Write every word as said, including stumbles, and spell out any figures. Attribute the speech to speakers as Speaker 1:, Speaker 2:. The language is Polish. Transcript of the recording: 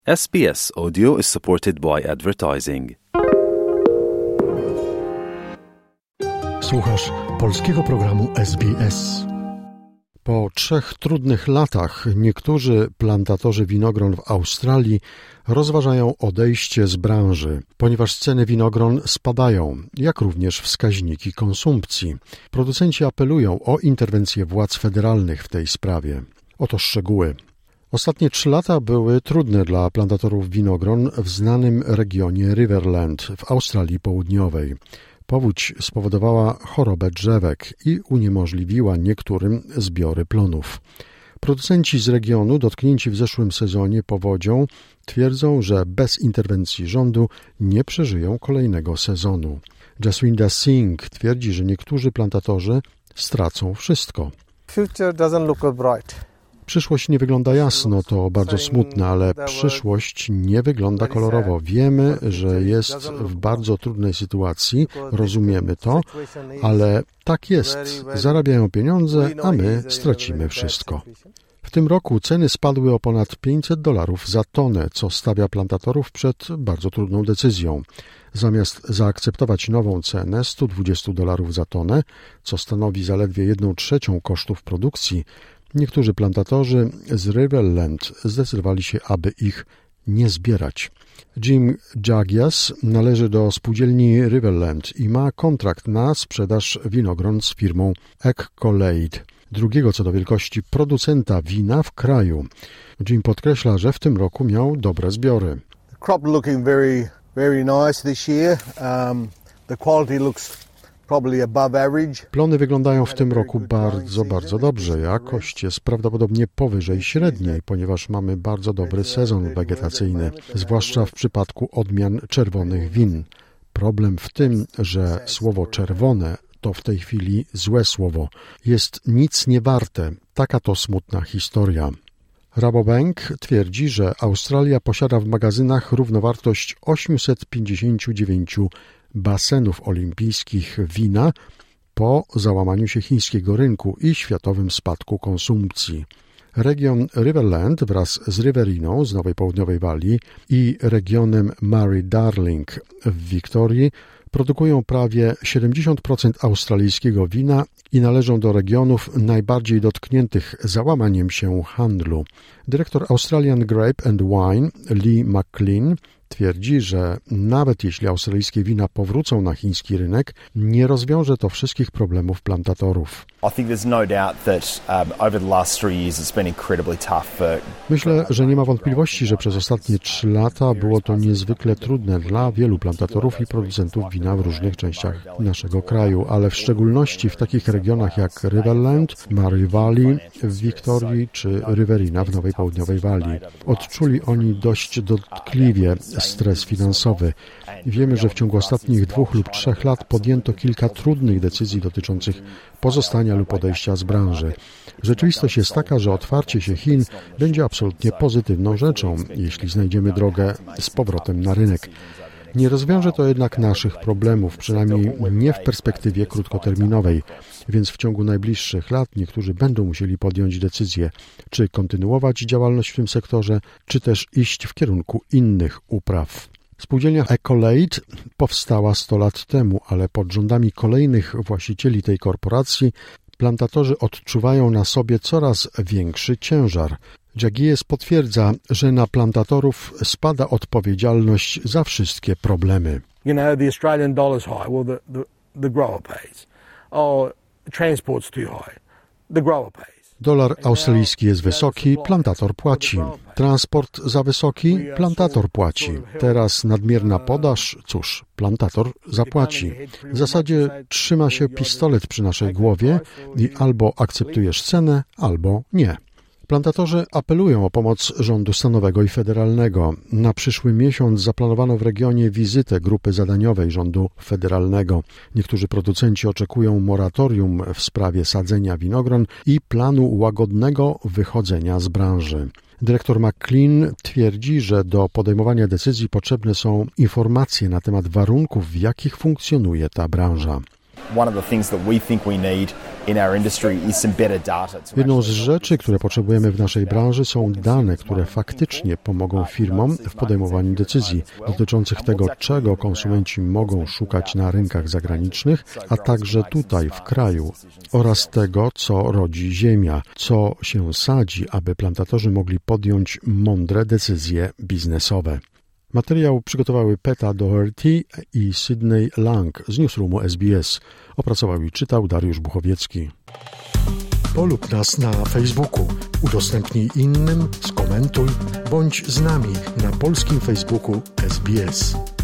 Speaker 1: S B S Audio is supported by advertising.
Speaker 2: Słuchasz polskiego programu S B S. Po trzech trudnych latach niektórzy plantatorzy winogron w Australii rozważają odejście z branży, ponieważ ceny winogron spadają, jak również wskaźniki konsumpcji. Producenci apelują o interwencję władz federalnych w tej sprawie. Oto szczegóły. Ostatnie trzy lata były trudne dla plantatorów winogron w znanym regionie Riverland w Australii Południowej. Powódź spowodowała chorobę drzewek i uniemożliwiła niektórym zbiory plonów. Producenci z regionu dotknięci w zeszłym sezonie powodzią twierdzą, że bez interwencji rządu nie przeżyją kolejnego sezonu. Jaswinda Singh twierdzi, że niektórzy plantatorzy stracą wszystko.
Speaker 3: Future doesn't look bright.
Speaker 2: Przyszłość nie wygląda jasno, to bardzo smutne, ale przyszłość nie wygląda kolorowo. Wiemy, że jest w bardzo trudnej sytuacji, rozumiemy to, ale tak jest. Zarabiają pieniądze, a my stracimy wszystko. W tym roku ceny spadły o ponad pięćset dolarów za tonę, co stawia plantatorów przed bardzo trudną decyzją. Zamiast zaakceptować nową cenę sto dwadzieścia dolarów za tonę, co stanowi zaledwie jedną trzecią kosztów produkcji, niektórzy plantatorzy z Riverland zdecydowali się, aby ich nie zbierać. Jim Jagias należy do spółdzielni Riverland i ma kontrakt na sprzedaż winogron z firmą Accolade, drugiego co do wielkości producenta wina w kraju. Jim podkreśla, że w tym roku miał dobre zbiory.
Speaker 3: The crop looking very, very nice this year. Um, the quality looks
Speaker 2: Plony wyglądają w tym roku bardzo, bardzo dobrze. Jakość jest prawdopodobnie powyżej średniej, ponieważ mamy bardzo dobry sezon wegetacyjny, zwłaszcza w przypadku odmian czerwonych win. Problem w tym, że słowo czerwone to w tej chwili złe słowo. Jest nic nie warte. Taka to smutna historia. Rabobank twierdzi, że Australia posiada w magazynach równowartość osiemset pięćdziesiąt dziewięć basenów olimpijskich wina po załamaniu się chińskiego rynku i światowym spadku konsumpcji. Region Riverland wraz z Riveriną z Nowej Południowej Walii i regionem Murray-Darling w Wiktorii produkują prawie siedemdziesiąt procent australijskiego wina i należą do regionów najbardziej dotkniętych załamaniem się handlu. Dyrektor Australian Grape and Wine Lee McLean twierdzi, że nawet jeśli australijskie wina powrócą na chiński rynek, nie rozwiąże to wszystkich problemów plantatorów. Myślę, że nie ma wątpliwości, że przez ostatnie trzy lata było to niezwykle trudne dla wielu plantatorów i producentów wina w różnych częściach naszego kraju, ale w szczególności w takich regionach jak Riverland, Murray Valley w Wiktorii czy Riverina w Nowej Południowej Walii. Odczuli oni dość dotkliwie stres finansowy. Wiemy, że w ciągu ostatnich dwóch lub trzech lat podjęto kilka trudnych decyzji dotyczących pozostania lub odejścia z branży. Rzeczywistość jest taka, że otwarcie się Chin będzie absolutnie pozytywną rzeczą, jeśli znajdziemy drogę z powrotem na rynek. Nie rozwiąże to jednak naszych problemów, przynajmniej nie w perspektywie krótkoterminowej, więc w ciągu najbliższych lat niektórzy będą musieli podjąć decyzję, czy kontynuować działalność w tym sektorze, czy też iść w kierunku innych upraw. Spółdzielnia Accolade powstała sto lat temu, ale pod rządami kolejnych właścicieli tej korporacji plantatorzy odczuwają na sobie coraz większy ciężar. Jagies potwierdza, że na plantatorów spada odpowiedzialność za wszystkie problemy.
Speaker 4: You know, the Australian dollar's high, well the, the, the grower pays. Or transport's too high, the grower pays.
Speaker 2: Dolar australijski jest wysoki, plantator płaci. Transport za wysoki, plantator płaci. Teraz nadmierna podaż, cóż, plantator zapłaci. W zasadzie trzyma się pistolet przy naszej głowie i albo akceptujesz cenę, albo nie. Plantatorzy apelują o pomoc rządu stanowego i federalnego. Na przyszły miesiąc zaplanowano w regionie wizytę grupy zadaniowej rządu federalnego. Niektórzy producenci oczekują moratorium w sprawie sadzenia winogron i planu łagodnego wychodzenia z branży. Dyrektor McLean twierdzi, że do podejmowania decyzji potrzebne są informacje na temat warunków, w jakich funkcjonuje ta branża.
Speaker 5: One of the things that we think we need in our industry is some better data.
Speaker 2: Jedną z rzeczy, które potrzebujemy w naszej branży, są dane, które faktycznie pomogą firmom w podejmowaniu decyzji dotyczących tego, czego konsumenci mogą szukać na rynkach zagranicznych, a także tutaj w kraju, oraz tego, co rodzi ziemia, co się sadzi, aby plantatorzy mogli podjąć mądre decyzje biznesowe. Materiał przygotowały Peta Doherty i Sydney Lang z Newsroomu S B S. Opracował i czytał Dariusz Buchowiecki. Polub nas na Facebooku, udostępnij innym, skomentuj, bądź z nami na polskim Facebooku S B S.